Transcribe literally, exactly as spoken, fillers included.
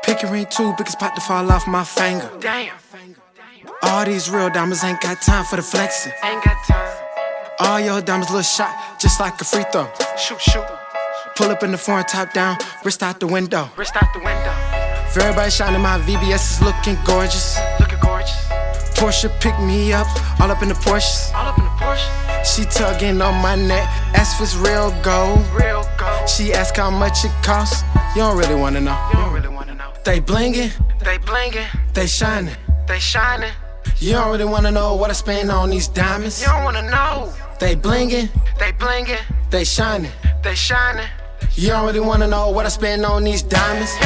Pinky ring too big, it's about to fall off my finger. Damn. All these real diamonds ain't got time for the flexing. Ain't got time. All your diamonds little shot, just like a free throw. Shoot, shoot. Pull up in the foreign top down, wrist out the window. Wrist out the window. For everybody shining, my V B S is looking gorgeous. Looking gorgeous. Porsche pick me up, all up in the Porsches. All up in the Porsche. She tugging on my neck, ask if it's real gold. Real gold. She ask how much it costs, you don't really wanna know. You don't really wanna know. They blingin', They blingin'. they shining. They shining. You don't really wanna know what I spend on these diamonds. You don't wanna know. They blingin', They blingin'. they shining. They shining. You don't really wanna know what I spend on these diamonds.